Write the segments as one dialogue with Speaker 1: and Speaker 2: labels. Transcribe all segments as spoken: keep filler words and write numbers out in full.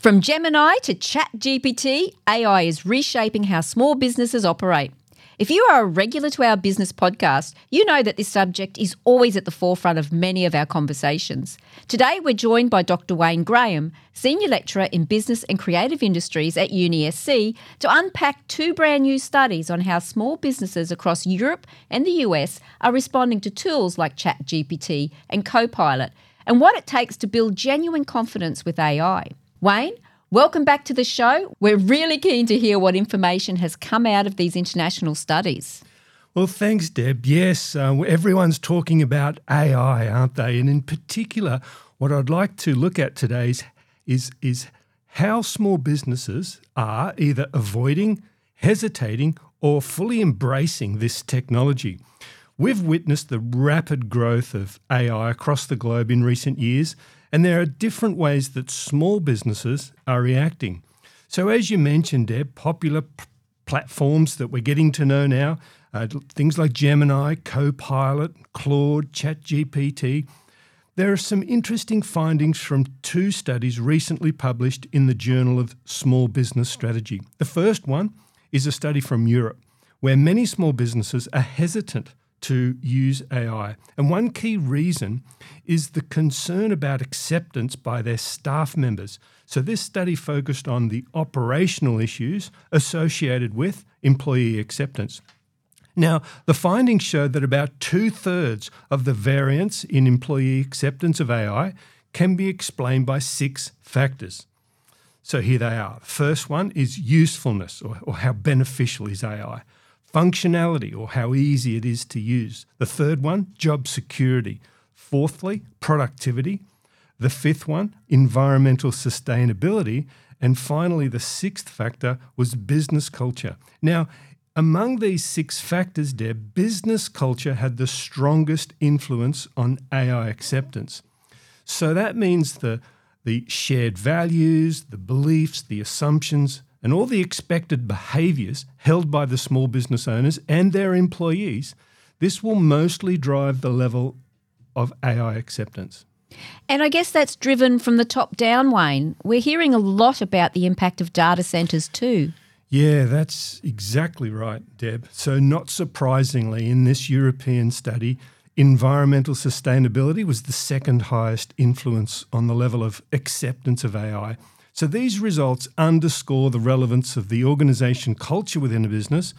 Speaker 1: From Gemini to ChatGPT, A I is reshaping how small businesses operate. If you are a regular to our business podcast, you know that this subject is always at the forefront of many of our conversations. Today, we're joined by Doctor Wayne Graham, Senior Lecturer in Business and Creative Industries at Uni S C, to unpack two brand new studies on how small businesses across Europe and the U S are responding to tools like ChatGPT and Copilot, and what it takes to build genuine confidence with A I. Wayne, welcome back to the show. We're really keen to hear what information has come out of these international studies.
Speaker 2: Well, thanks, Deb. Yes, uh, everyone's talking about A I, aren't they? And in particular, what I'd like to look at today is, is, is how small businesses are either avoiding, hesitating, or fully embracing this technology. We've witnessed the rapid growth of A I across the globe in recent years, and there are different ways that small businesses are reacting. So as you mentioned, Deb, popular p- platforms that we're getting to know now, uh, things like Gemini, Copilot, Claude, ChatGPT. There are some interesting findings from two studies recently published in the Journal of Small Business Strategy. The first one is a study from Europe, where many small businesses are hesitant to use A I. And one key reason is the concern about acceptance by their staff members. So this study focused on the operational issues associated with employee acceptance. Now, the findings showed that about two-thirds of the variance in employee acceptance of A I can be explained by six factors. So here they are. The first one is usefulness, or, or how beneficial is A I. Functionality, or how easy it is to use. The third one, job security. Fourthly, productivity. The fifth one, environmental sustainability. And finally, the sixth factor was business culture. Now, among these six factors, Deb, business culture had the strongest influence on A I acceptance. So that means the, the shared values, the beliefs, the assumptions, and all the expected behaviours held by the small business owners and their employees, this will mostly drive the level of A I acceptance.
Speaker 1: And I guess that's driven from the top down, Wayne. We're hearing a lot about the impact of data centres too.
Speaker 2: Yeah, that's exactly right, Deb. So not surprisingly, in this European study, environmental sustainability was the second highest influence on the level of acceptance of A I. So these results underscore the relevance of the organisation culture within a business,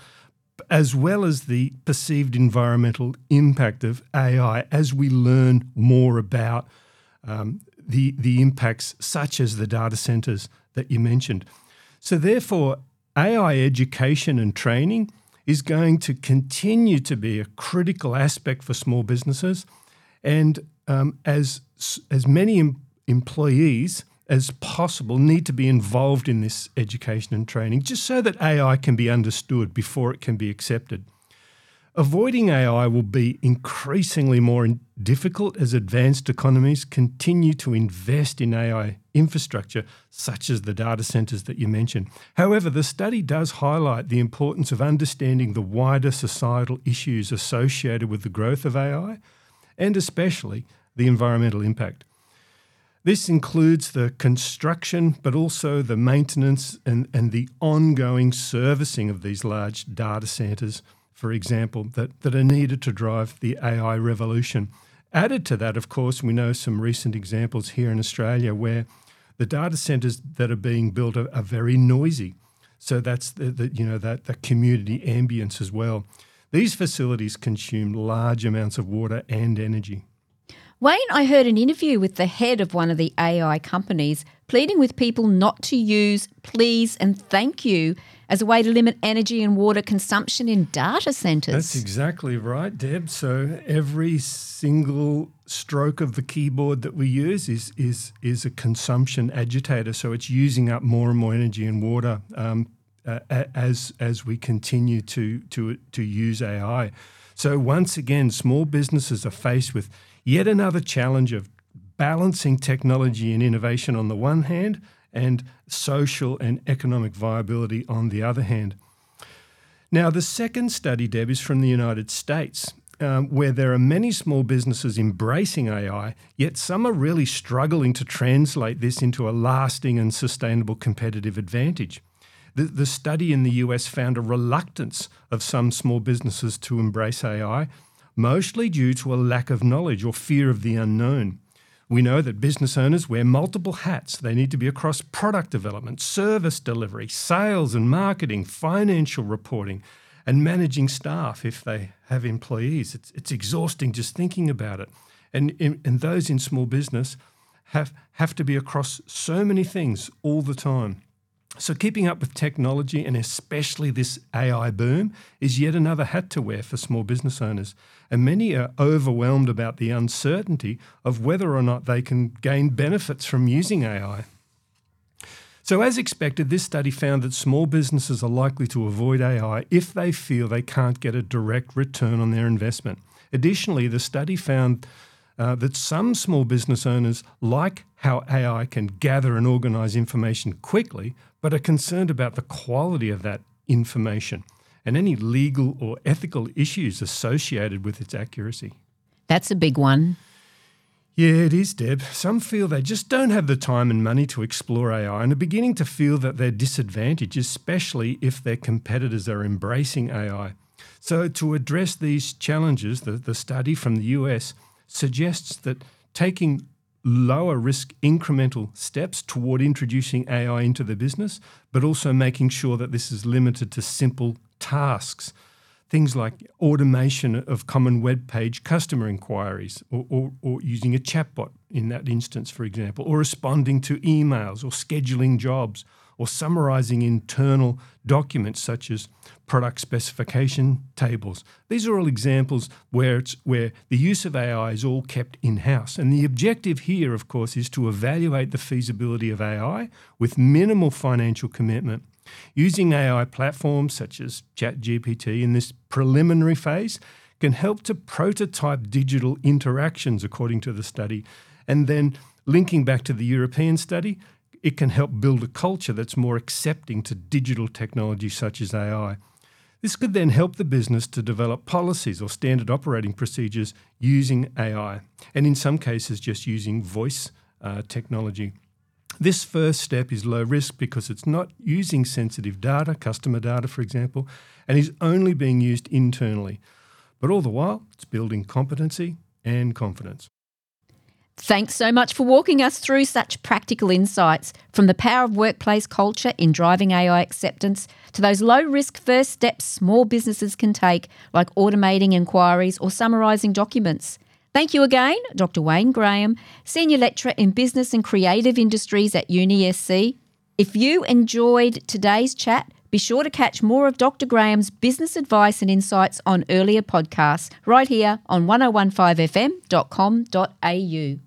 Speaker 2: as well as the perceived environmental impact of A I as we learn more about um, the, the impacts such as the data centres that you mentioned. So therefore, A I education and training is going to continue to be a critical aspect for small businesses, and um, as, as many em- employees as possible need to be involved in this education and training, just so that A I can be understood before it can be accepted. Avoiding A I will be increasingly more difficult as advanced economies continue to invest in A I infrastructure, such as the data centres that you mentioned. However, the study does highlight the importance of understanding the wider societal issues associated with the growth of A I, and especially the environmental impact. This includes the construction, but also the maintenance and, and the ongoing servicing of these large data centres, for example, that, that are needed to drive the A I revolution. Added to that, of course, we know some recent examples here in Australia where the data centres that are being built are, are very noisy. So that's the, the you know that the community ambience as well. These facilities consume large amounts of water and energy.
Speaker 1: Wayne, I heard an interview with the head of one of the A I companies pleading with people not to use please and thank you as a way to limit energy and water consumption in data centres.
Speaker 2: That's exactly right, Deb. So every single stroke of the keyboard that we use is is is a consumption agitator. So it's using up more and more energy and water um, uh, as as we continue to to to use A I. So once again, small businesses are faced with yet another challenge of balancing technology and innovation on the one hand and social and economic viability on the other hand. Now, the second study, Deb, is from the United States, um, where there are many small businesses embracing A I, yet some are really struggling to translate this into a lasting and sustainable competitive advantage. The, the study in the U S found a reluctance of some small businesses to embrace A I, mostly due to a lack of knowledge or fear of the unknown. We know that business owners wear multiple hats. They need to be across product development, service delivery, sales and marketing, financial reporting, and managing staff if they have employees. It's, it's exhausting just thinking about it. And, and those in small business have, have to be across so many things all the time. So keeping up with technology, and especially this A I boom, is yet another hat to wear for small business owners. And many are overwhelmed about the uncertainty of whether or not they can gain benefits from using A I. So as expected, this study found that small businesses are likely to avoid A I if they feel they can't get a direct return on their investment. Additionally, the study found Uh, that some small business owners like how A I can gather and organise information quickly, but are concerned about the quality of that information and any legal or ethical issues associated with its accuracy.
Speaker 1: That's a big one.
Speaker 2: Yeah, it is, Deb. Some feel they just don't have the time and money to explore A I and are beginning to feel that they're disadvantaged, especially if their competitors are embracing A I. So to address these challenges, the, the study from the U S suggests that taking lower risk incremental steps toward introducing A I into the business, but also making sure that this is limited to simple tasks, things like automation of common web page customer inquiries, or, or, or using a chatbot in that instance, for example, or responding to emails or scheduling jobs, or summarising internal documents such as product specification tables. These are all examples where it's where the use of A I is all kept in-house. And the objective here, of course, is to evaluate the feasibility of A I with minimal financial commitment. Using A I platforms such as ChatGPT in this preliminary phase can help to prototype digital interactions, according to the study. And then linking back to the European study, it can help build a culture that's more accepting to digital technology such as A I. This could then help the business to develop policies or standard operating procedures using A I, and in some cases just using voice uh, technology. This first step is low risk because it's not using sensitive data, customer data for example, and is only being used internally. But all the while, it's building competency and confidence.
Speaker 1: Thanks so much for walking us through such practical insights, from the power of workplace culture in driving A I acceptance to those low-risk first steps small businesses can take, like automating inquiries or summarising documents. Thank you again, Doctor Wayne Graham, Senior Lecturer in Business and Creative Industries at Uni S C. If you enjoyed today's chat, be sure to catch more of Doctor Graham's business advice and insights on earlier podcasts right here on ten fifteen f m dot com dot a u.